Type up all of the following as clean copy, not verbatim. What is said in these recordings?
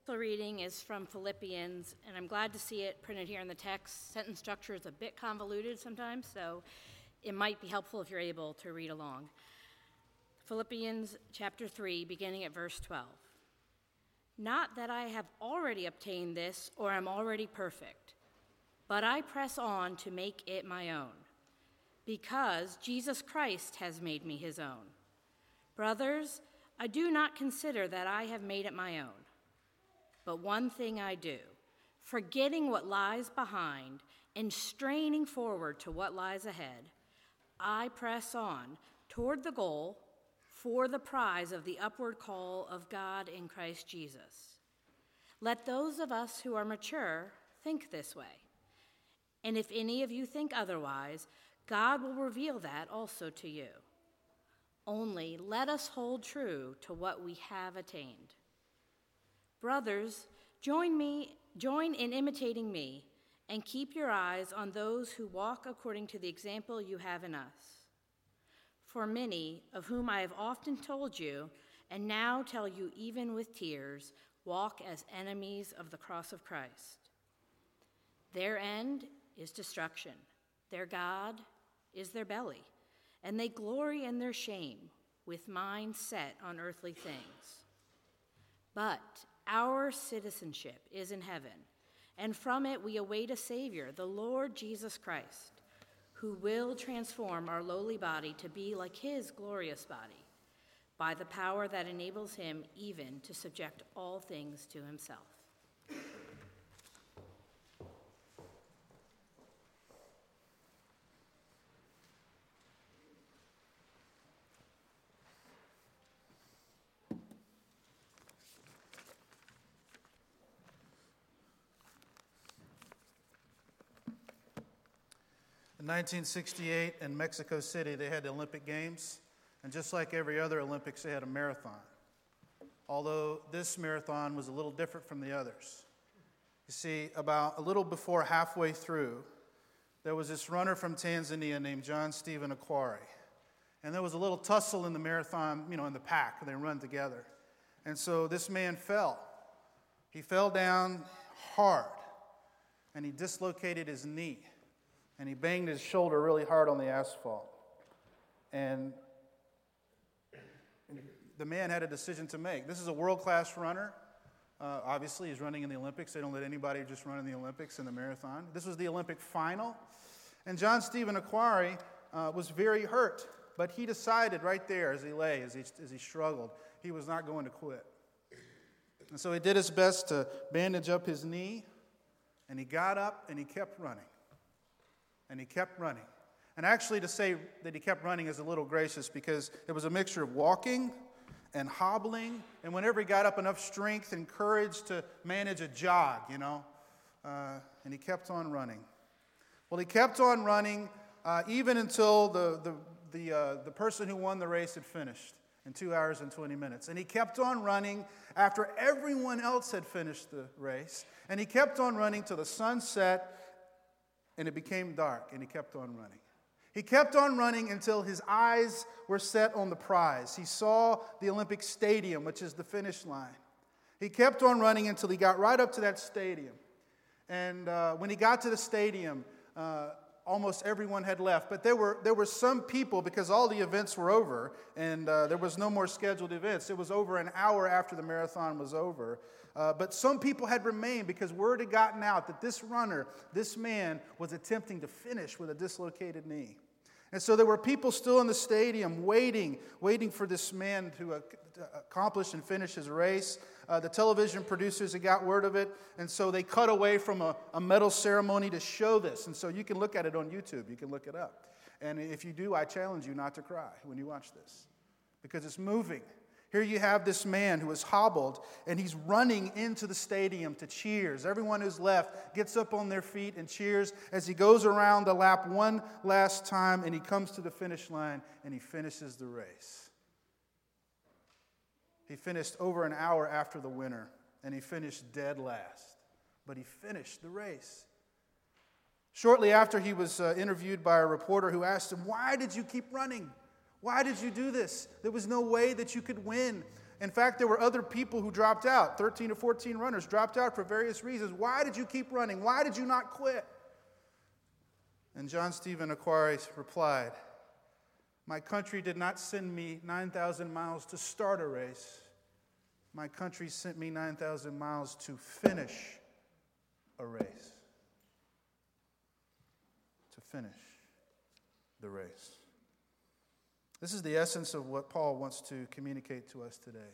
The reading is from Philippians, and I'm glad to see it printed here in the text. Sentence structure is a bit convoluted sometimes, so it might be helpful if you're able to read along. Philippians chapter 3, beginning at verse 12. Not that I have already obtained this or am already perfect, but I press on to make it my own, because Jesus Christ has made me his own. Brothers, I do not consider that I have made it my own. But one thing I do, forgetting what lies behind and straining forward to what lies ahead, I press on toward the goal for the prize of the upward call of God in Christ Jesus. Let those of us who are mature think this way. And if any of you think otherwise, God will reveal that also to you. Only let us hold true to what we have attained. Brothers, join in imitating me, and keep your eyes on those who walk according to the example you have in us. For many, of whom I have often told you, and now tell you even with tears, walk as enemies of the cross of Christ. Their end is destruction. Their God is their belly, and they glory in their shame, with minds set on earthly things. But our citizenship is in heaven, and from it we await a Savior, the Lord Jesus Christ, who will transform our lowly body to be like his glorious body, by the power that enables him even to subject all things to himself. In 1968 in Mexico City, they had the Olympic Games, and just like every other Olympics, they had a marathon. Although this marathon was a little different from the others. You see, about a little before halfway through, there was this runner from Tanzania named John Stephen Akhwari. And there was a little tussle in the marathon, in the pack, they run together. And so this man fell. He fell down hard, and he dislocated his knee. And he banged his shoulder really hard on the asphalt. And the man had a decision to make. This is a world-class runner. Obviously, he's running in the Olympics. They don't let anybody just run in the Olympics in the marathon. This was the Olympic final. And John Stephen Akhwari was very hurt. But he decided right there as he lay, as he struggled, he was not going to quit. And so he did his best to bandage up his knee. And he got up and he kept running. And he kept running. And actually, to say that he kept running is a little gracious because it was a mixture of walking and hobbling, and whenever he got up enough strength and courage to manage a jog, and he kept on running. Well, he kept on running even until the person who won the race had finished in 2 hours and 20 minutes. And he kept on running after everyone else had finished the race, and he kept on running till the sun set. And it became dark, and he kept on running. He kept on running until his eyes were set on the prize. He saw the Olympic Stadium, which is the finish line. He kept on running until he got right up to that stadium. And when he got to the stadium, almost everyone had left. But there were some people, because all the events were over, and there was no more scheduled events. It was over an hour after the marathon was over. But some people had remained because word had gotten out that this runner, this man, was attempting to finish with a dislocated knee. And so there were people still in the stadium waiting for this man to accomplish and finish his race. The television producers had got word of it, and so they cut away from a medal ceremony to show this. And so you can look at it on YouTube. You can look it up. And if you do, I challenge you not to cry when you watch this, because it's moving. Here you have this man who is hobbled, and he's running into the stadium to cheers. Everyone who's left gets up on their feet and cheers as he goes around the lap one last time, and he comes to the finish line, and he finishes the race. He finished over an hour after the winner, and he finished dead last. But he finished the race. Shortly after, he was interviewed by a reporter who asked him, "Why did you keep running? Why did you do this? There was no way that you could win." In fact, there were other people who dropped out. 13 to 14 runners dropped out for various reasons. Why did you keep running? Why did you not quit? And John Stephen Akhwari replied, my country did not send me 9,000 miles to start a race. My country sent me 9,000 miles to finish a race. To finish the race. This is the essence of what Paul wants to communicate to us today.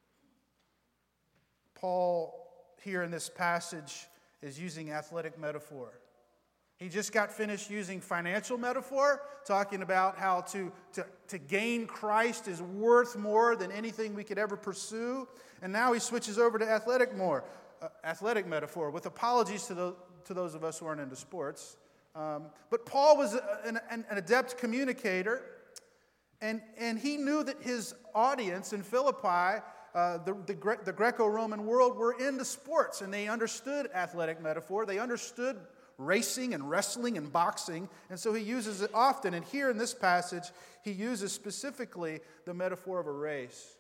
Paul, here in this passage, is using athletic metaphor. He just got finished using financial metaphor, talking about how to gain Christ is worth more than anything we could ever pursue. And now he switches over to athletic metaphor, with apologies to those of us who aren't into sports. But Paul was an adept communicator, and he knew that his audience in Philippi, the Greco-Roman world, were into sports, and they understood athletic metaphor. They understood racing and wrestling and boxing, and so he uses it often. And here in this passage, he uses specifically the metaphor of a race.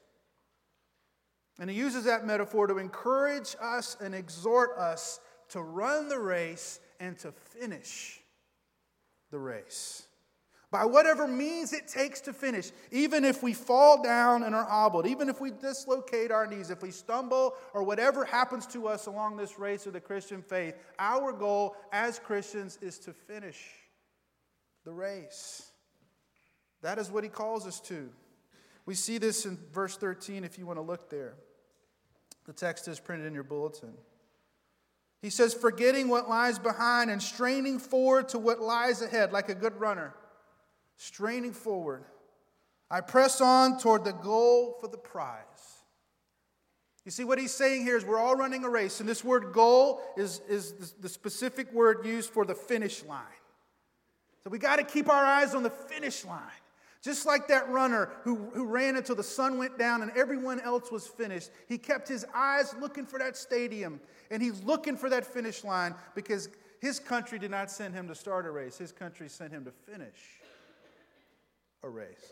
And he uses that metaphor to encourage us and exhort us to run the race and to finish the race. By whatever means it takes to finish, even if we fall down and are hobbled, even if we dislocate our knees, if we stumble, or whatever happens to us along this race of the Christian faith, our goal as Christians is to finish the race. That is what he calls us to. We see this in verse 13 if you want to look there. The text is printed in your bulletin. He says, forgetting what lies behind and straining forward to what lies ahead, like a good runner. Straining forward, I press on toward the goal for the prize. You see, what he's saying here is we're all running a race, and this word goal is the specific word used for the finish line. So we got to keep our eyes on the finish line. Just like that runner who ran until the sun went down and everyone else was finished. He kept his eyes looking for that stadium, and he's looking for that finish line because his country did not send him to start a race. His country sent him to finish a race.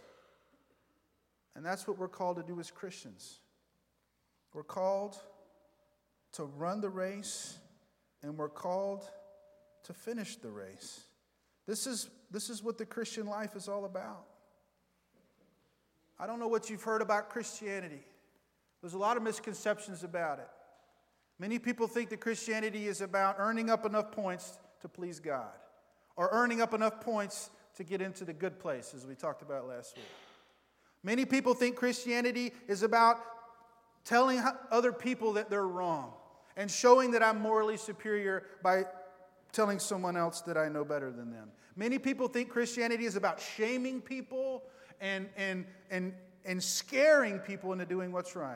And that's what we're called to do as Christians. We're called to run the race, and we're called to finish the race. This is what the Christian life is all about. I don't know what you've heard about Christianity. There's a lot of misconceptions about it. Many people think that Christianity is about earning up enough points to please God, or earning up enough points to get into the good place, as we talked about last week. Many people think Christianity is about telling other people that they're wrong and showing that I'm morally superior by telling someone else that I know better than them. Many people think Christianity is about shaming people and scaring people into doing what's right.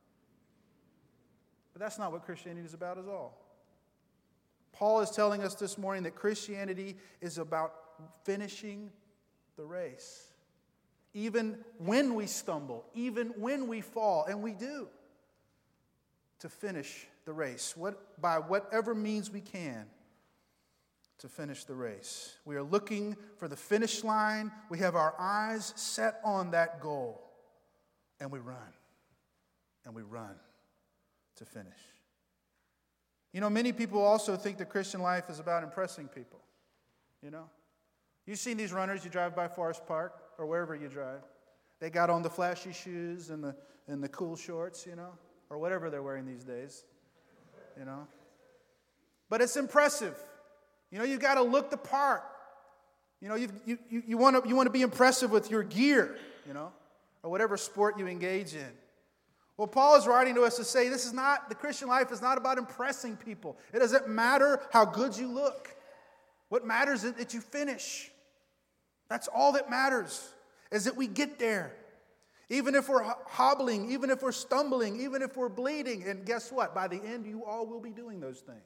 But that's not what Christianity is about at all. Paul is telling us this morning that Christianity is about finishing the race. Even when we stumble, even when we fall, and we do, to finish the race, by whatever means we can, to finish the race. We are looking for the finish line. We have our eyes set on that goal, and we run to finish. You know, many people also think the Christian life is about impressing people, you know. You've seen these runners, you drive by Forest Park or wherever you drive. They got on the flashy shoes and the cool shorts, you know, or whatever they're wearing these days, you know. But it's impressive. You know, you've got to look the part. You know, you want to be impressive with your gear, you know, or whatever sport you engage in. Well, Paul is writing to us to say the Christian life is not about impressing people. It doesn't matter how good you look. What matters is that you finish. That's all that matters, is that we get there. Even if we're hobbling, even if we're stumbling, even if we're bleeding. And guess what? By the end, you all will be doing those things.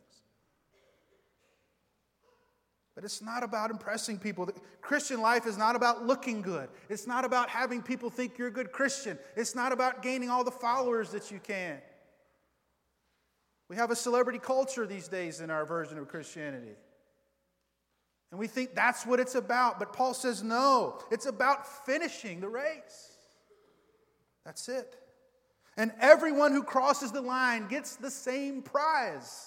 But it's not about impressing people. The Christian life is not about looking good. It's not about having people think you're a good Christian. It's not about gaining all the followers that you can. We have a celebrity culture these days in our version of Christianity. And we think that's what it's about. But Paul says, no, it's about finishing the race. That's it. And everyone who crosses the line gets the same prize.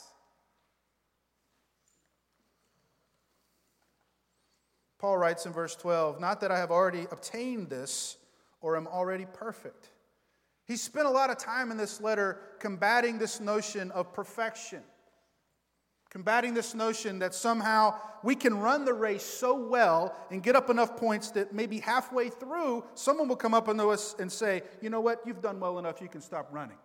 Paul writes in verse 12, not that I have already obtained this or am already perfect. He spent a lot of time in this letter combating this notion of perfection. Combating this notion that somehow we can run the race so well and get up enough points that maybe halfway through, someone will come up to us and say, you know what, you've done well enough, you can stop running.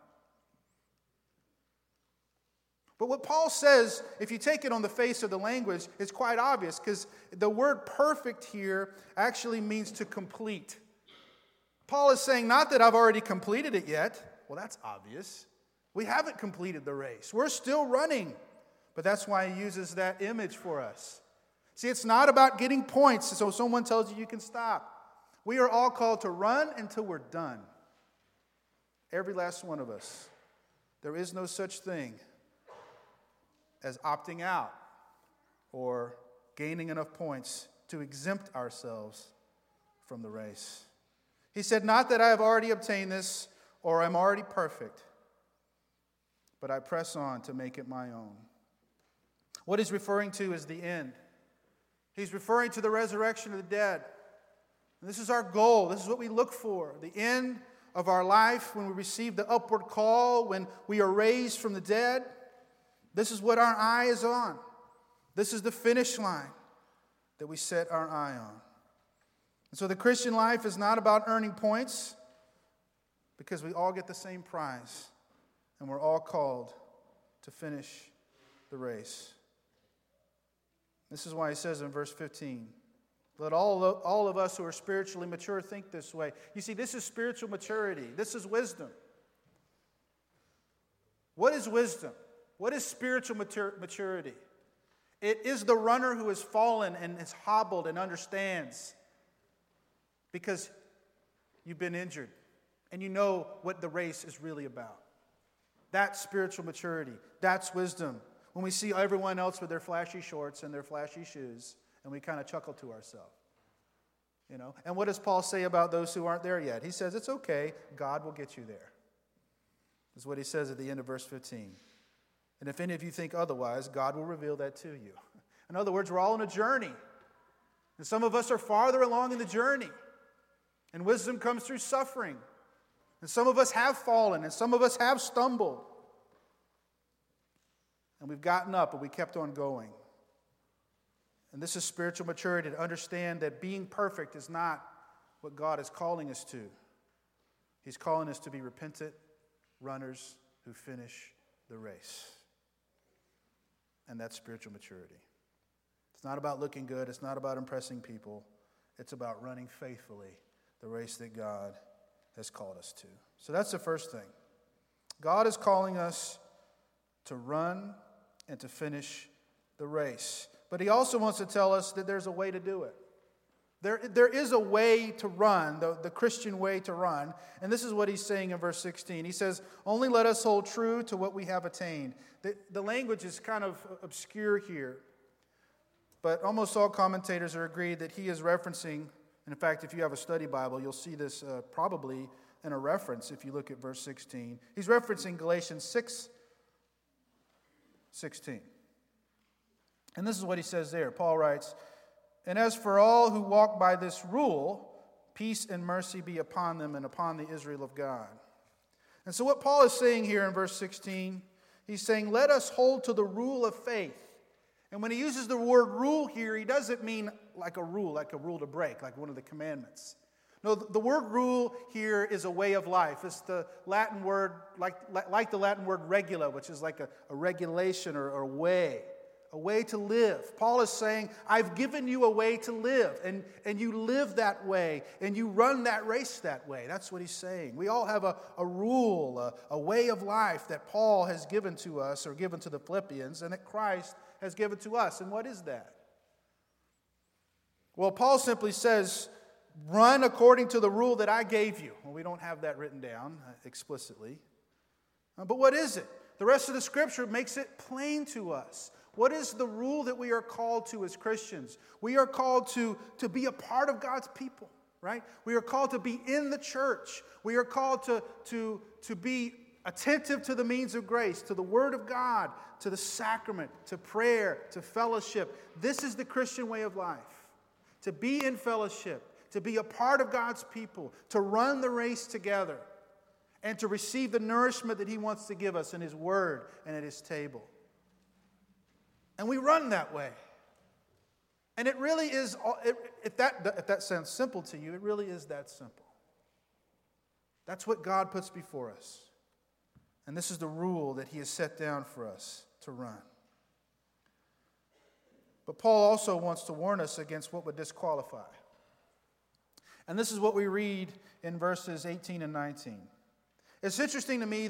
But what Paul says, if you take it on the face of the language, is quite obvious, because the word perfect here actually means to complete. Paul is saying, not that I've already completed it yet. Well, that's obvious. We haven't completed the race. We're still running. But that's why he uses that image for us. See, it's not about getting points so someone tells you can stop. We are all called to run until we're done. Every last one of us. There is no such thing as opting out or gaining enough points to exempt ourselves from the race. He said, not that I have already obtained this or I'm already perfect, but I press on to make it my own. What he's referring to is the end. He's referring to the resurrection of the dead. And this is our goal. This is what we look for. The end of our life, when we receive the upward call, when we are raised from the dead. This is what our eye is on. This is the finish line that we set our eye on. And so the Christian life is not about earning points, because we all get the same prize, and we're all called to finish the race. This is why he says in verse 15, let all of us who are spiritually mature think this way. You see, this is spiritual maturity. This is wisdom. What is wisdom? What is spiritual maturity? It is the runner who has fallen and is hobbled and understands because you've been injured and you know what the race is really about. That's spiritual maturity. That's wisdom. When we see everyone else with their flashy shorts and their flashy shoes, and we kind of chuckle to ourselves. You know? And what does Paul say about those who aren't there yet? He says, it's okay, God will get you there. That's what he says at the end of verse 15. And if any of you think otherwise, God will reveal that to you. In other words, we're all on a journey. And some of us are farther along in the journey. And wisdom comes through suffering. And some of us have fallen, and some of us have stumbled. And we've gotten up, but we kept on going. And this is spiritual maturity, to understand that being perfect is not what God is calling us to. He's calling us to be repentant runners who finish the race. And that's spiritual maturity. It's not about looking good. It's not about impressing people. It's about running faithfully the race that God has called us to. So that's the first thing. God is calling us to run and to finish the race. But he also wants to tell us that there's a way to do it. There is a way to run, the Christian way to run. And this is what he's saying in verse 16. He says, only let us hold true to what we have attained. The language is kind of obscure here. But almost all commentators are agreed that he is referencing, and in fact, if you have a study Bible, you'll see this probably in a reference if you look at verse 16. He's referencing Galatians 6:16. And this is what he says there. Paul writes, and as for all who walk by this rule, peace and mercy be upon them and upon the Israel of God. And so what Paul is saying here in verse 16, he's saying, let us hold to the rule of faith. And when he uses the word rule here, he doesn't mean like a rule to break, like one of the commandments. No, the word rule here is a way of life. It's the Latin word, like the Latin word regula, which is like a regulation or a way to live. Paul is saying, I've given you a way to live, and you live that way, and you run that race that way. That's what he's saying. We all have a rule, a way of life that Paul has given to us, or given to the Philippians, and that Christ has given to us. And what is that? Well, Paul simply says, run according to the rule that I gave you. Well, we don't have that written down explicitly. But what is it? The rest of the Scripture makes it plain to us. What is the rule that we are called to as Christians? We are called to be a part of God's people, right? We are called to be in the church. We are called to be attentive to the means of grace, to the Word of God, to the sacrament, to prayer, to fellowship. This is the Christian way of life. To be in fellowship, to be a part of God's people, to run the race together, and to receive the nourishment that He wants to give us in His Word and at His table. And we run that way. And it really is, if that sounds simple to you, it really is that simple. That's what God puts before us. And this is the rule that He has set down for us to run. But Paul also wants to warn us against what would disqualify. And this is what we read in verses 18 and 19. It's interesting to me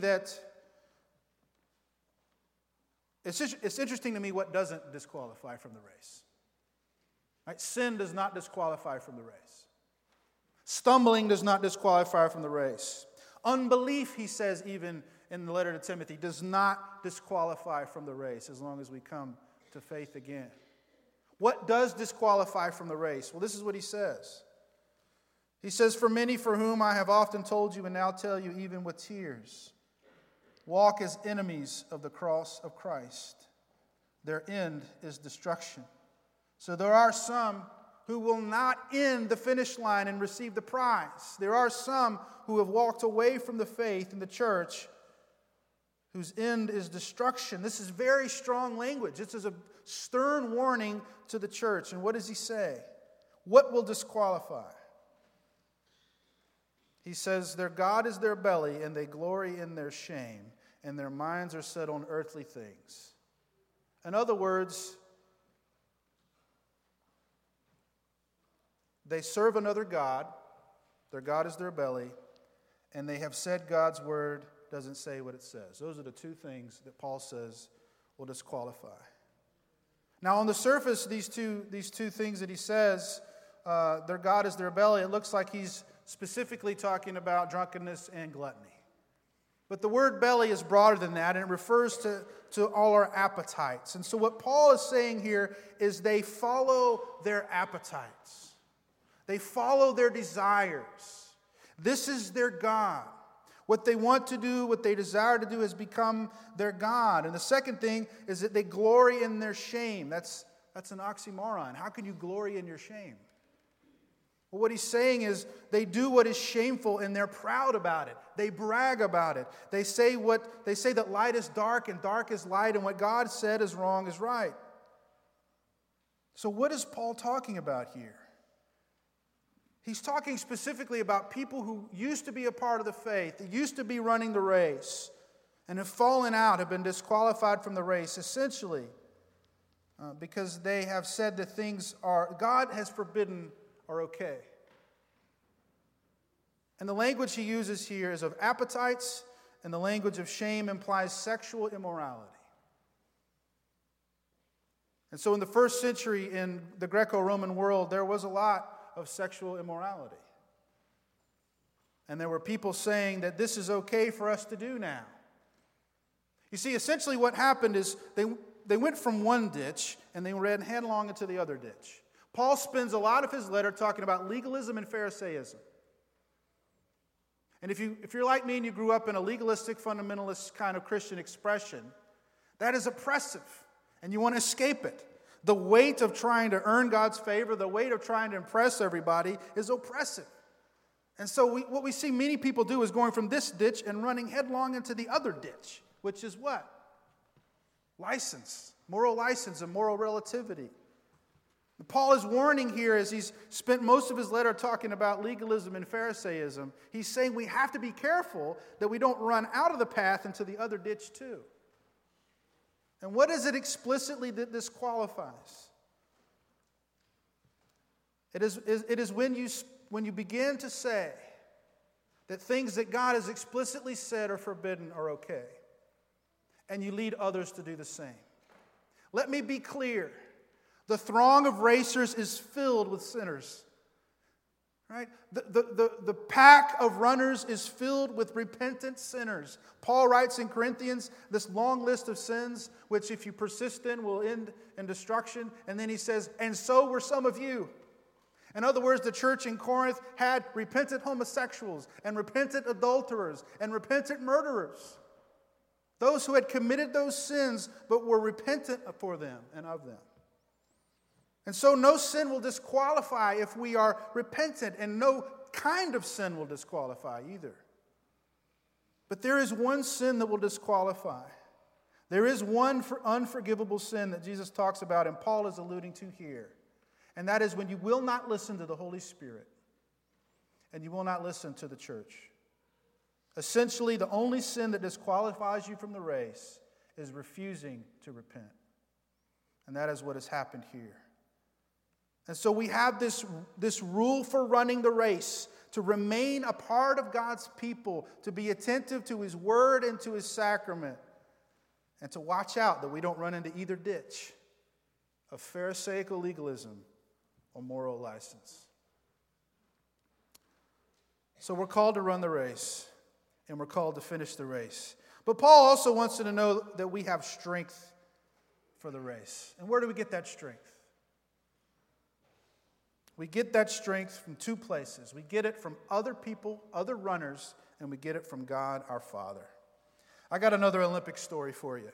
what doesn't disqualify from the race. Right? Sin does not disqualify from the race. Stumbling does not disqualify from the race. Unbelief, he says even in the letter to Timothy, does not disqualify from the race as long as we come to faith again. What does disqualify from the race? Well, this is what he says. He says, "For many for whom I have often told you and now tell you even with tears, walk as enemies of the cross of Christ. Their end is destruction. So there are some who will not end the finish line and receive the prize. There are some who have walked away from the faith in the church whose end is destruction." This is very strong language. This is a stern warning to the church. And what does he say? What will disqualify? He says, "Their God is their belly, and they glory in their shame, and their minds are set on earthly things." In other words, they serve another God. Their God is their belly, and they have said God's word doesn't say what it says. Those are the two things that Paul says will disqualify. Now, on the surface, these two things that he says, their God is their belly, it looks like he's specifically talking about drunkenness and gluttony. But the word belly is broader than that, and it refers to all our appetites. And so what Paul is saying here is they follow their appetites. They follow their desires. This is their God. What they want to do, what they desire to do has become their God. And the second thing is that they glory in their shame. That's an oxymoron. How can you glory in your shame? Well, what he's saying is they do what is shameful and they're proud about it. They brag about it. They say that light is dark and dark is light, and what God said is wrong is right. So what is Paul talking about here? He's talking specifically about people who used to be a part of the faith, that used to be running the race, and have fallen out, have been disqualified from the race, essentially because they have said that things God has forbidden are okay. And the language he uses here is of appetites, and the language of shame implies sexual immorality. And so in the first century in the Greco-Roman world, there was a lot of sexual immorality. And there were people saying that this is okay for us to do now. You see, essentially what happened is they went from one ditch and they ran headlong into the other ditch. Paul spends a lot of his letter talking about legalism and Pharisaism. And if you're like me and you grew up in a legalistic, fundamentalist kind of Christian expression, that is oppressive, and you want to escape it. The weight of trying to earn God's favor, the weight of trying to impress everybody is oppressive. And so what we see many people do is going from this ditch and running headlong into the other ditch, which is what? License, moral license and moral relativity. Paul is warning here, as he's spent most of his letter talking about legalism and Pharisaism, he's saying we have to be careful that we don't run out of the path into the other ditch too. And what is it explicitly that disqualifies? It is when you begin to say that things that God has explicitly said are forbidden are okay, and you lead others to do the same. Let me be clear. The throng of racers is filled with sinners. Right? The pack of runners is filled with repentant sinners. Paul writes in Corinthians this long list of sins, which if you persist in will end in destruction. And then he says, and so were some of you. In other words, the church in Corinth had repentant homosexuals and repentant adulterers and repentant murderers. Those who had committed those sins but were repentant for them and of them. And so no sin will disqualify if we are repentant, and no kind of sin will disqualify either. But there is one sin that will disqualify. There is one unforgivable sin that Jesus talks about and Paul is alluding to here. And that is when you will not listen to the Holy Spirit and you will not listen to the church. Essentially, the only sin that disqualifies you from the race is refusing to repent. And that is what has happened here. And so we have this rule for running the race, to remain a part of God's people, to be attentive to His word and to His sacrament, and to watch out that we don't run into either ditch of Pharisaical legalism or moral license. So we're called to run the race, and we're called to finish the race. But Paul also wants you to know that we have strength for the race. And where do we get that strength? We get that strength from two places. We get it from other people, other runners, and we get it from God our Father. I got another Olympic story for you.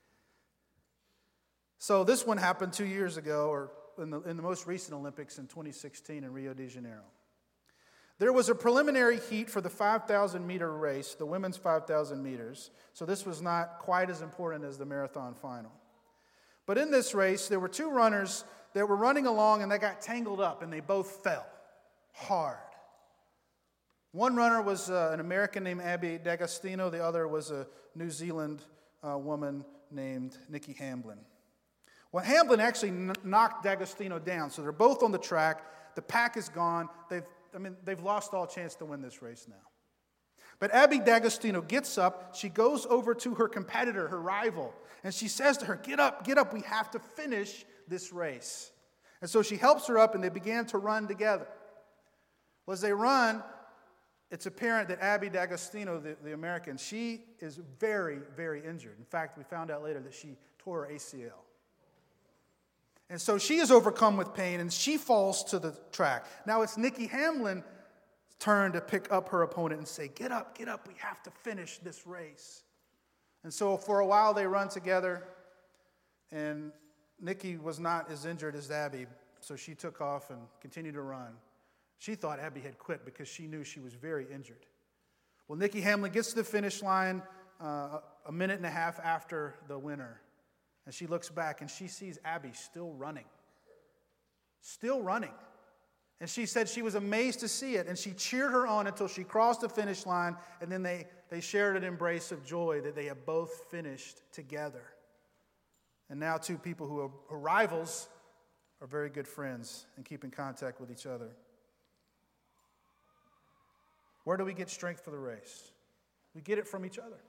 So this one happened 2 years ago, or in the most recent Olympics in 2016 in Rio de Janeiro. There was a preliminary heat for the 5,000-meter race, the women's 5,000 meters. So this was not quite as important as the marathon final. But in this race, there were two runners that were running along and they got tangled up and they both fell hard. One runner was an American named Abby D'Agostino. The other was a New Zealand woman named Nikki Hamblin. Well, Hamblin actually knocked D'Agostino down. So they're both on the track. The pack is gone. They've lost all chance to win this race now. But Abby D'Agostino gets up. She goes over to her competitor, her rival, and she says to her, get up, we have to finish this race. And so she helps her up, and they began to run together. Well, as they run, it's apparent that Abby D'Agostino, the American, she is very, very injured. In fact, we found out later that she tore her ACL. And so she is overcome with pain, and she falls to the track. Now it's Nikki Hamlin's turn to pick up her opponent and say, get up, we have to finish this race. And so for a while they run together, and Nikki was not as injured as Abby, so she took off and continued to run. She thought Abby had quit because she knew she was very injured. Well, Nikki Hamlin gets to the finish line a minute and a half after the winner. And she looks back and she sees Abby still running. Still running. And she said she was amazed to see it. And she cheered her on until she crossed the finish line. And then they shared an embrace of joy that they have both finished together. And now two people who are rivals are very good friends and keep in contact with each other. Where do we get strength for the race? We get it from each other.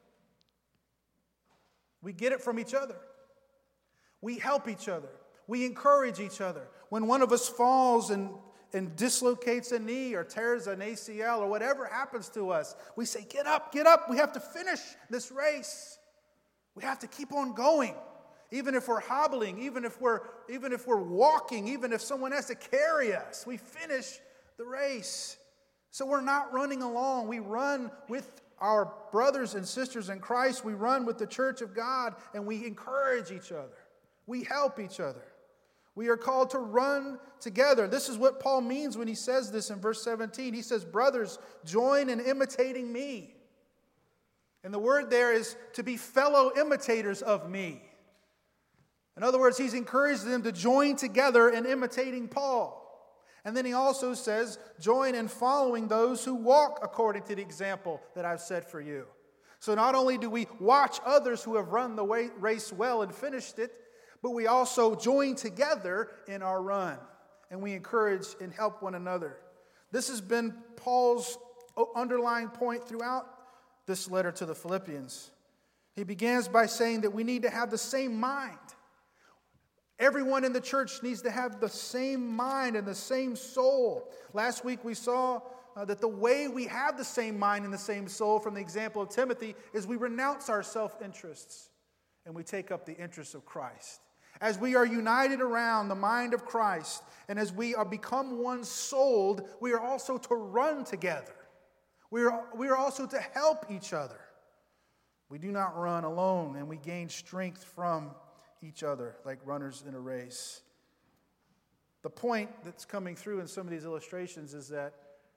We get it from each other. We help each other. We encourage each other. When one of us falls and dislocates a knee or tears an ACL or whatever happens to us, we say, get up. We have to finish this race. We have to keep on going. Even if we're hobbling, even if we're walking, even if someone has to carry us, we finish the race. So we're not running along. We run with our brothers and sisters in Christ. We run with the church of God, and we encourage each other. We help each other. We are called to run together. This is what Paul means when he says this in verse 17. He says, brothers, join in imitating me. And the word there is to be fellow imitators of me. In other words, he's encouraged them to join together in imitating Paul. And then he also says, join in following those who walk according to the example that I've set for you. So not only do we watch others who have run the race well and finished it, but we also join together in our run. And we encourage and help one another. This has been Paul's underlying point throughout this letter to the Philippians. He begins by saying that we need to have the same mind. Everyone in the church needs to have the same mind and the same soul. Last week we saw that the way we have the same mind and the same soul from the example of Timothy is we renounce our self-interests and we take up the interests of Christ. As we are united around the mind of Christ, and as we are become one souled, we are also to run together. We are also to help each other. We do not run alone, and we gain strength from each other like runners in a race. The point that's coming through in some of these illustrations is that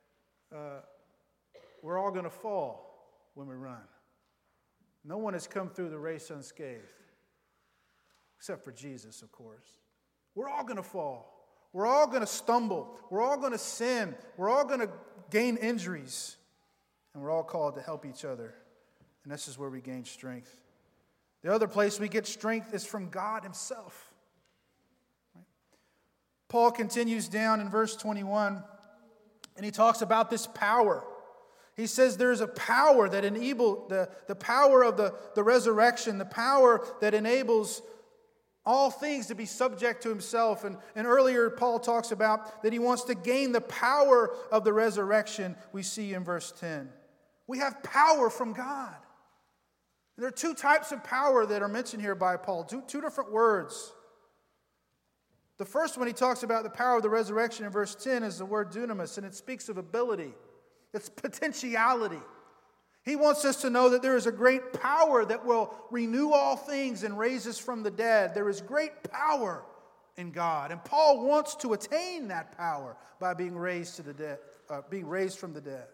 we're all going to fall when we run. No one has come through the race unscathed, except for Jesus, of course. We're all going to fall. We're all going to stumble. We're all going to sin. We're all going to gain injuries. And we're all called to help each other. And this is where we gain strength. The other place we get strength is from God himself. Right? Paul continues down in verse 21, and he talks about this power. He says there's a power that enables, the power of the resurrection, the power that enables all things to be subject to himself. And earlier Paul talks about that he wants to gain the power of the resurrection we see in verse 10. We have power from God. There are two types of power that are mentioned here by Paul, two different words. The first one he talks about the power of the resurrection in verse 10 is the word dunamis, and it speaks of ability. It's potentiality. He wants us to know that there is a great power that will renew all things and raise us from the dead. There is great power in God, and Paul wants to attain that power by being raised from the dead.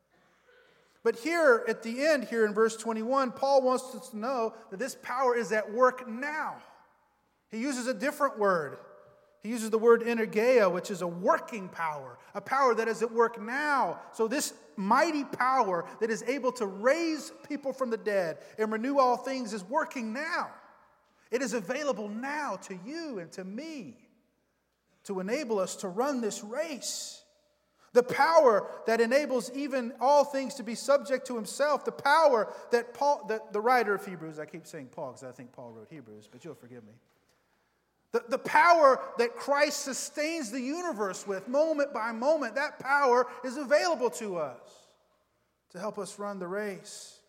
But here at the end, here in verse 21, Paul wants us to know that this power is at work now. He uses a different word. He uses the word energeia, which is a working power, a power that is at work now. So this mighty power that is able to raise people from the dead and renew all things is working now. It is available now to you and to me to enable us to run this race. The power that enables even all things to be subject to himself. The power that the writer of Hebrews, I keep saying Paul because I think Paul wrote Hebrews, but you'll forgive me. The power that Christ sustains the universe with moment by moment, that power is available to us to help us run the race.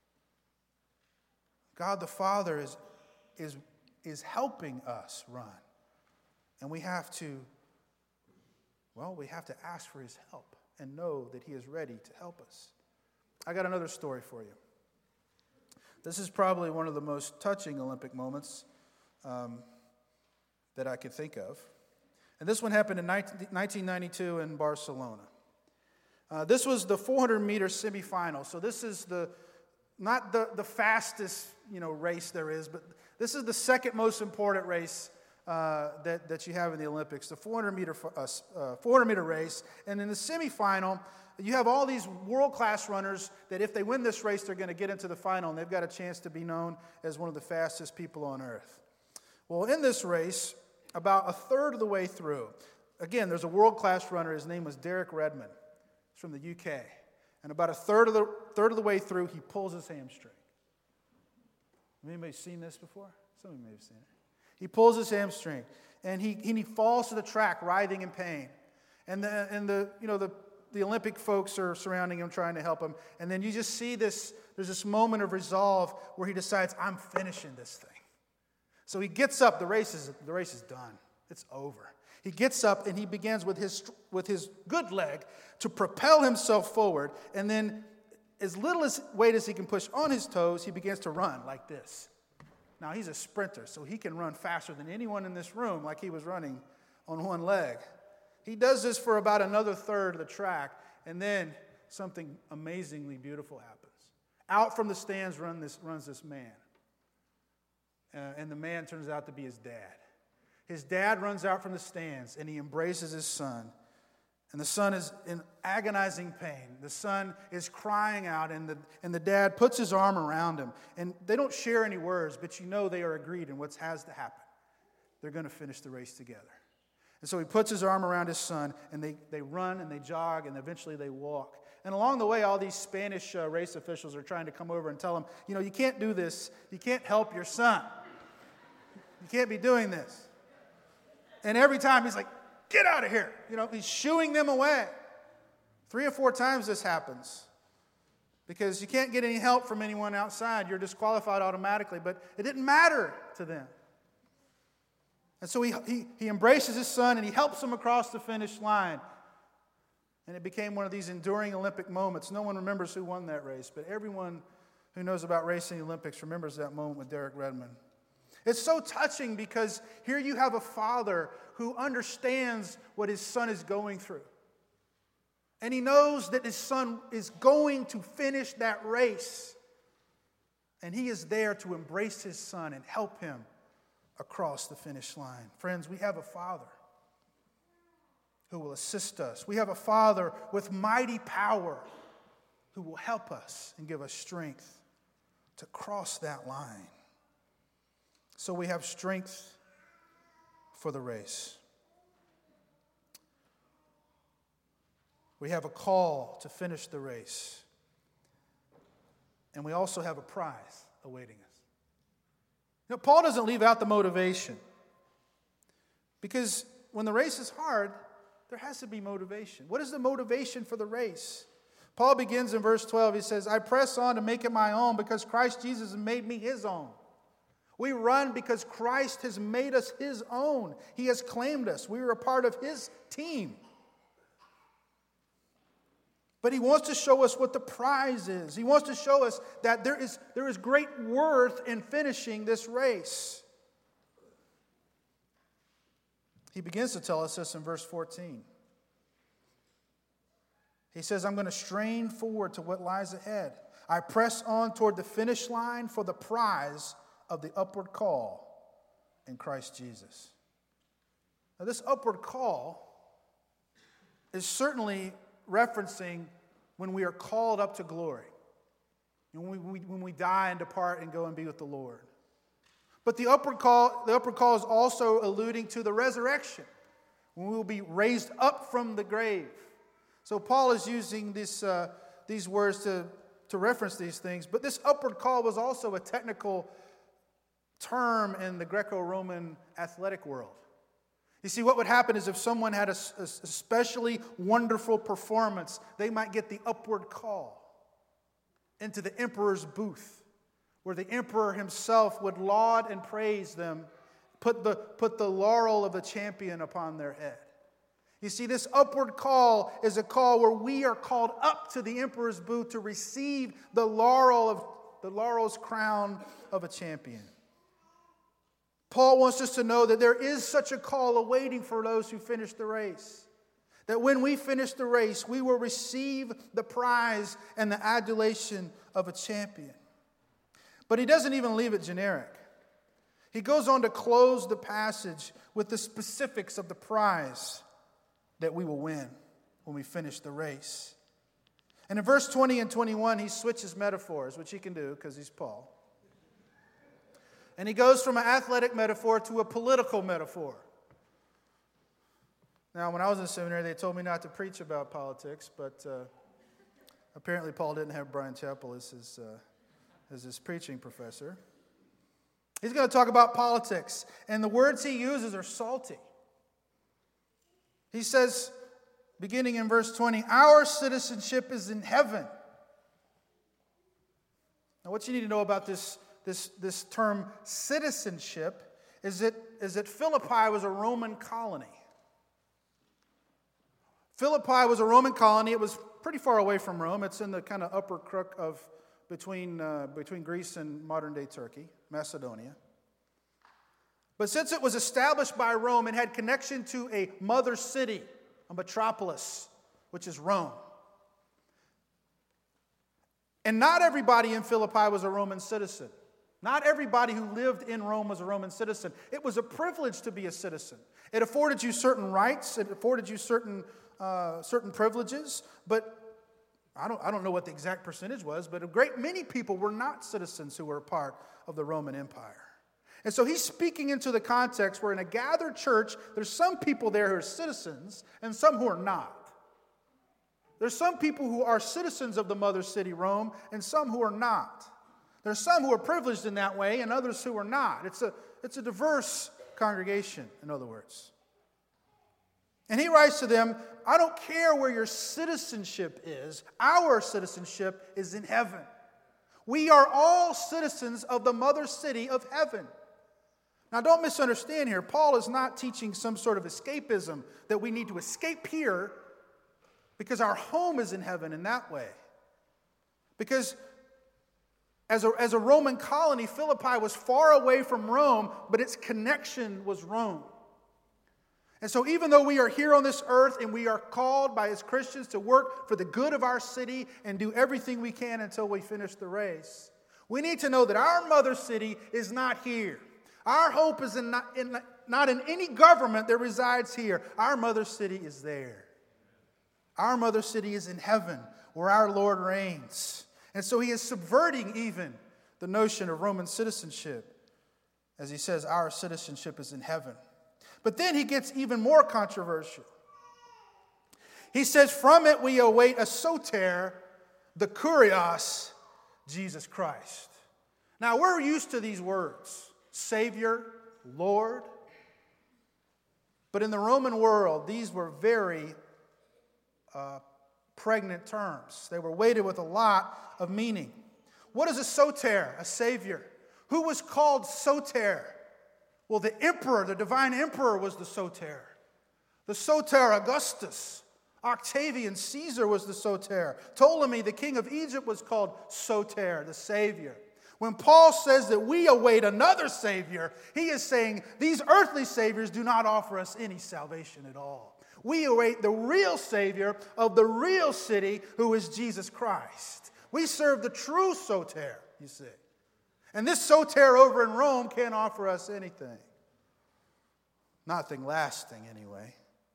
God the Father is helping us run. And we have to ask for his help and know that he is ready to help us. I got another story for you. This is probably one of the most touching Olympic moments that I could think of. And this one happened in 1992 in Barcelona. This was the 400-meter semifinal. So this is not the fastest race there is, but this is the second most important race that you have in the Olympics, the 400-meter race. And in the semifinal, you have all these world-class runners that if they win this race, they're going to get into the final, and they've got a chance to be known as one of the fastest people on earth. Well, in this race, about a third of the way through, again, there's a world-class runner. His name was Derek Redmond. He's from the UK. And about a third of the way through, he pulls his hamstring. Have anybody seen this before? Some of you may have seen it. He pulls his hamstring, and he falls to the track, writhing in pain. And the Olympic folks are surrounding him, trying to help him. And then you just see this. There's this moment of resolve where he decides, "I'm finishing this thing." So he gets up. The race is done. It's over. He gets up and he begins with his good leg to propel himself forward. And then, as little weight as he can push on his toes, he begins to run like this. Now, he's a sprinter, so he can run faster than anyone in this room, like he was running on one leg. He does this for about another third of the track, and then something amazingly beautiful happens. Out from the stands runs this man. And the man turns out to be his dad. His dad runs out from the stands, and he embraces his son. And the son is in agonizing pain. The son is crying out, and the dad puts his arm around him. And they don't share any words, but you know they are agreed in what has to happen. They're going to finish the race together. And so he puts his arm around his son, and they run, and they jog, and eventually they walk. And along the way, all these Spanish race officials are trying to come over and tell him, you can't do this. You can't help your son. You can't be doing this. And every time he's like, "Get out of here." He's shooing them away. 3 or 4 times this happens. Because you can't get any help from anyone outside. You're disqualified automatically. But it didn't matter to them. And so he embraces his son and he helps him across the finish line. And it became one of these enduring Olympic moments. No one remembers who won that race, but everyone who knows about racing the Olympics remembers that moment with Derek Redmond. It's so touching because here you have a father who understands what his son is going through. And he knows that his son is going to finish that race. And he is there to embrace his son and help him across the finish line. Friends, we have a Father who will assist us. We have a Father with mighty power who will help us and give us strength to cross that line. So we have strength for the race. We have a call to finish the race. And we also have a prize awaiting us. Paul doesn't leave out the motivation. Because when the race is hard, there has to be motivation. What is the motivation for the race? Paul begins in verse 12. He says, I press on to make it my own because Christ Jesus has made me his own. We run because Christ has made us his own. He has claimed us. We are a part of his team. But he wants to show us what the prize is. He wants to show us that there is great worth in finishing this race. He begins to tell us this in verse 14. He says, I'm going to strain forward to what lies ahead. I press on toward the finish line for the prize of the upward call in Christ Jesus. Now, this upward call is certainly referencing when we are called up to glory, and when we die and depart and go and be with the Lord. But the upward call is also alluding to the resurrection, when we will be raised up from the grave. So Paul is using these words to reference these things. But this upward call was also a technical term in the Greco-Roman athletic world. You see, what would happen is if someone had a especially wonderful performance, they might get the upward call into the emperor's booth, where the emperor himself would laud and praise them, put the laurel of the champion upon their head. You see, this upward call is a call where we are called up to the emperor's booth to receive the laurel's crown of a champion. Paul wants us to know that there is such a call awaiting for those who finish the race. That when we finish the race, we will receive the prize and the adulation of a champion. But he doesn't even leave it generic. He goes on to close the passage with the specifics of the prize that we will win when we finish the race. And in verse 20 and 21, he switches metaphors, which he can do because he's Paul. And he goes from an athletic metaphor to a political metaphor. Now, when I was in seminary, they told me not to preach about politics, but apparently Paul didn't have Brian Chappell as his preaching professor. He's going to talk about politics, and the words he uses are salty. He says, beginning in verse 20, our citizenship is in heaven. Now, what you need to know about this term citizenship is that Philippi was a Roman colony. Philippi was a Roman colony. It was pretty far away from Rome. It's in the kind of upper crook of between Greece and modern-day Turkey, Macedonia. But since it was established by Rome, it had connection to a mother city, a metropolis, which is Rome. And not everybody in Philippi was a Roman citizen. Not everybody who lived in Rome was a Roman citizen. It was a privilege to be a citizen. It afforded you certain rights. It afforded you certain privileges. But I don't know what the exact percentage was, but a great many people were not citizens who were a part of the Roman Empire. And so he's speaking into the context where in a gathered church, there's some people there who are citizens and some who are not. There's some people who are citizens of the mother city, Rome, and some who are not. There's some who are privileged in that way and others who are not. It's a diverse congregation, in other words. And he writes to them, I don't care where your citizenship is. Our citizenship is in heaven. We are all citizens of the mother city of heaven. Now, don't misunderstand here. Paul is not teaching some sort of escapism that we need to escape here because our home is in heaven in that way. Because as a Roman colony, Philippi was far away from Rome, but its connection was Rome. And so even though we are here on this earth and we are called by as Christians to work for the good of our city and do everything we can until we finish the race, we need to know that our mother city is not here. Our hope is not in any government that resides here. Our mother city is there. Our mother city is in heaven where our Lord reigns. And so he is subverting even the notion of Roman citizenship. As he says, our citizenship is in heaven. But then he gets even more controversial. He says, from it we await a soter, the kurios, Jesus Christ. Now we're used to these words. Savior, Lord. But in the Roman world, these were very pregnant terms. They were weighted with a lot of meaning. What is a soter, a savior? Who was called soter? Well, the emperor, the divine emperor was the soter. The soter Augustus. Octavian Caesar was the soter. Ptolemy, the king of Egypt, was called soter, the savior. When Paul says that we await another Savior, he is saying these earthly Saviors do not offer us any salvation at all. We await the real Savior of the real city, who is Jesus Christ. We serve the true soter, you see. And this soter over in Rome can't offer us anything. Nothing lasting, anyway.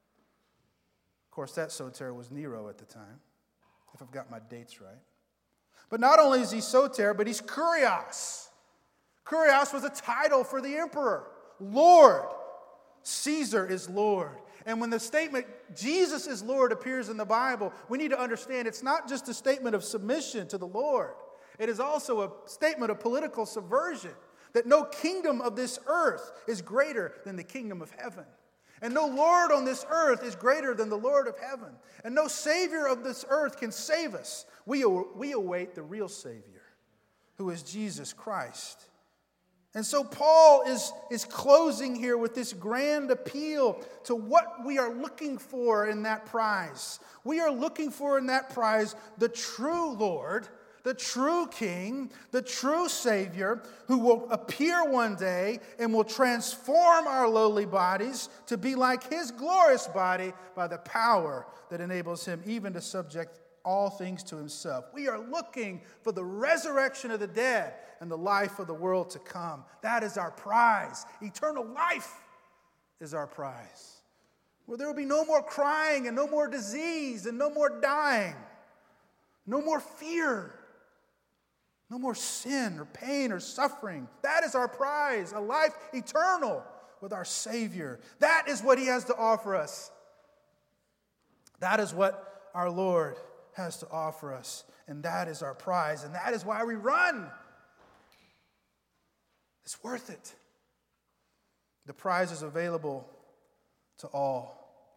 Of course, that soter was Nero at the time, if I've got my dates right. But not only is he soter, but he's kurios. Kurios was a title for the emperor. Lord. Caesar is Lord. And when the statement, Jesus is Lord, appears in the Bible, we need to understand it's not just a statement of submission to the Lord. It is also a statement of political subversion, that no kingdom of this earth is greater than the kingdom of heaven. And no Lord on this earth is greater than the Lord of heaven. And no Savior of this earth can save us. We await the real Savior, who is Jesus Christ. And so Paul is closing here with this grand appeal to what we are looking for in that prize. We are looking for in that prize the true Lord, the true King, the true Savior, who will appear one day and will transform our lowly bodies to be like his glorious body by the power that enables him even to subject all things to himself. We are looking for the resurrection of the dead and the life of the world to come. That is our prize. Eternal life is our prize. Where there will be no more crying and no more disease and no more dying. No more fear. No more sin or pain or suffering. That is our prize, a life eternal with our Savior. That is what he has to offer us. That is what our Lord has to offer us. And that is our prize. And that is why we run. It's worth it. The prize is available to all.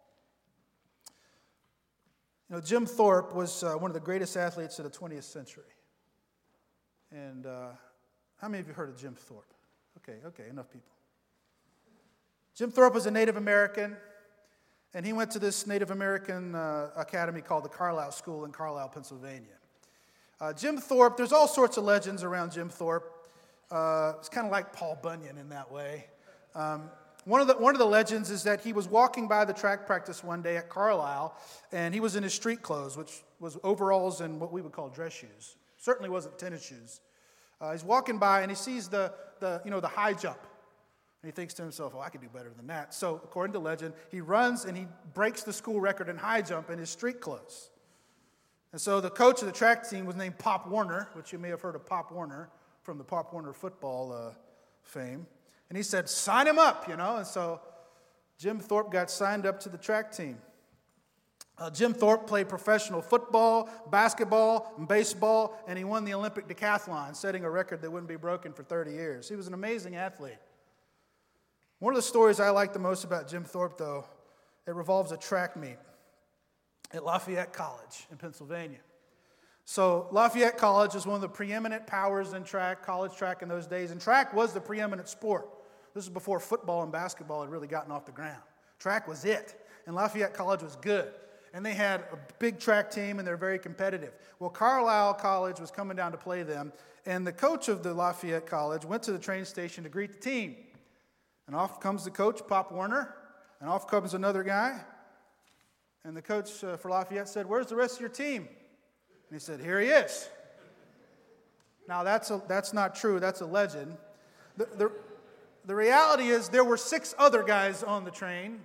You know, Jim Thorpe was one of the greatest athletes of the 20th century. And how many of you heard of Jim Thorpe? Okay, enough people. Jim Thorpe was a Native American, and he went to this Native American academy called the Carlisle School in Carlisle, Pennsylvania. Jim Thorpe, there's all sorts of legends around Jim Thorpe. It's kind of like Paul Bunyan in that way. One of the legends is that he was walking by the track practice one day at Carlisle, and he was in his street clothes, which was overalls and what we would call dress shoes. Certainly wasn't tennis shoes. He's walking by and he sees the high jump. And he thinks to himself, I could do better than that. So according to legend, he runs and he breaks the school record in high jump in his street clothes. And so the coach of the track team was named Pop Warner, which you may have heard of Pop Warner from the Pop Warner football fame. And he said, sign him up, And so Jim Thorpe got signed up to the track team. Jim Thorpe played professional football, basketball, and baseball, and he won the Olympic decathlon, setting a record that wouldn't be broken for 30 years. He was an amazing athlete. One of the stories I like the most about Jim Thorpe, though, it revolves a track meet at Lafayette College in Pennsylvania. So Lafayette College is one of the preeminent powers in track, college track in those days, and track was the preeminent sport. This is before football and basketball had really gotten off the ground. Track was it. And Lafayette College was good. And they had a big track team, and they're very competitive. Well, Carlisle College was coming down to play them, and the coach of the Lafayette College went to the train station to greet the team. And off comes the coach, Pop Warner, and off comes another guy. And the coach for Lafayette said, "Where's the rest of your team?" And he said, "Here he is." Now, that's not true. That's a legend. The reality is there were 6 other guys on the train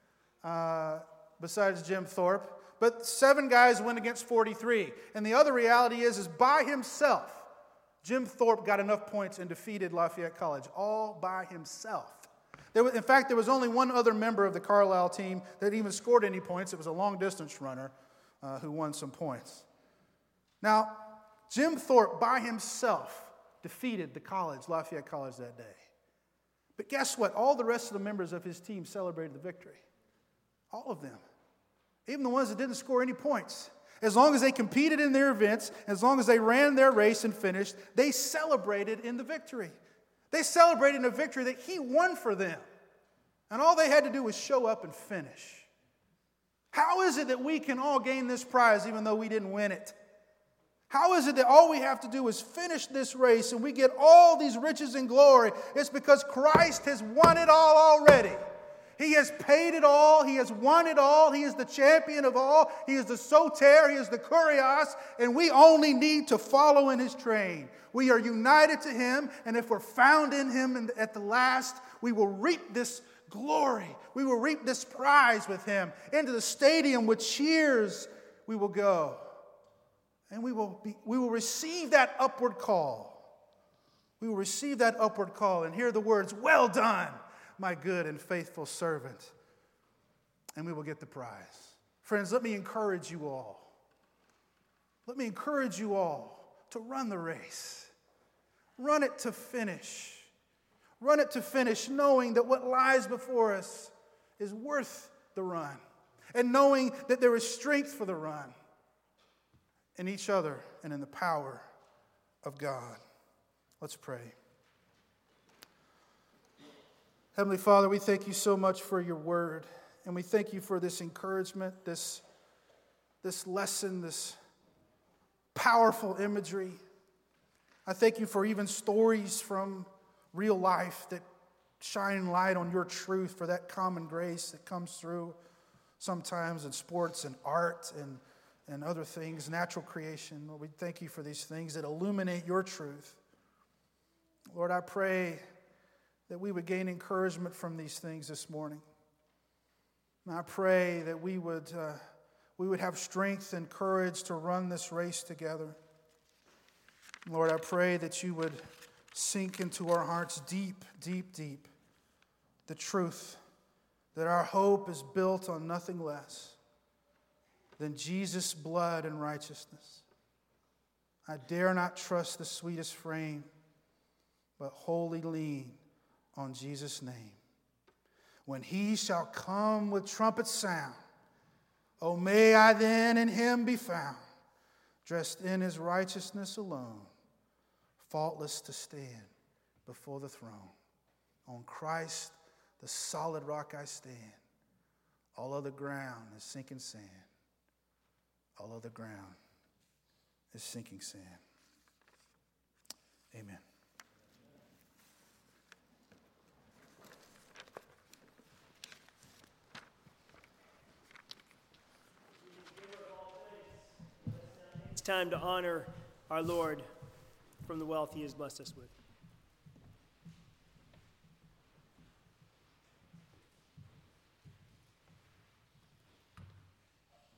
besides Jim Thorpe, but 7 guys went against 43. And the other reality is by himself, Jim Thorpe got enough points and defeated Lafayette College, all by himself. In fact, there was only one other member of the Carlisle team that even scored any points. It was a long-distance runner who won some points. Now, Jim Thorpe by himself defeated the college, Lafayette College, that day. But guess what? All the rest of the members of his team celebrated the victory. All of them. Even the ones that didn't score any points. As long as they competed in their events, as long as they ran their race and finished, they celebrated in the victory. They celebrated in a victory that he won for them. And all they had to do was show up and finish. How is it that we can all gain this prize even though we didn't win it? How is it that all we have to do is finish this race and we get all these riches and glory? It's because Christ has won it all already. He has paid it all. He has won it all. He is the champion of all. He is the soter. He is the kurios. And we only need to follow in his train. We are united to him. And if we're found in him at the last, we will reap this glory. We will reap this prize with him. Into the stadium with cheers we will go. And we will receive that upward call. We will receive that upward call and hear the words, "Well done, my good and faithful servant." And we will get the prize. Friends, let me encourage you all. Let me encourage you all to run the race. Run it to finish. Run it to finish, knowing that what lies before us is worth the run. And knowing that there is strength for the run in each other and in the power of God. Let's pray. Heavenly Father, we thank you so much for your word, and we thank you for this encouragement, this lesson, this powerful imagery. I thank you for even stories from real life that shine light on your truth, for that common grace that comes through sometimes in sports and art and other things, natural creation. Lord, we thank you for these things that illuminate your truth. Lord, I pray that we would gain encouragement from these things this morning. And I pray that we would have strength and courage to run this race together. Lord, I pray that you would sink into our hearts deep, deep, deep the truth that our hope is built on nothing less than Jesus' blood and righteousness. I dare not trust the sweetest frame, but wholly lean on Jesus' name. When he shall come with trumpet sound, oh, may I then in him be found, dressed in his righteousness alone, faultless to stand before the throne. On Christ, the solid rock I stand. All other ground is sinking sand. All other ground is sinking sand. Amen. It's time to honor our Lord from the wealth he has blessed us with.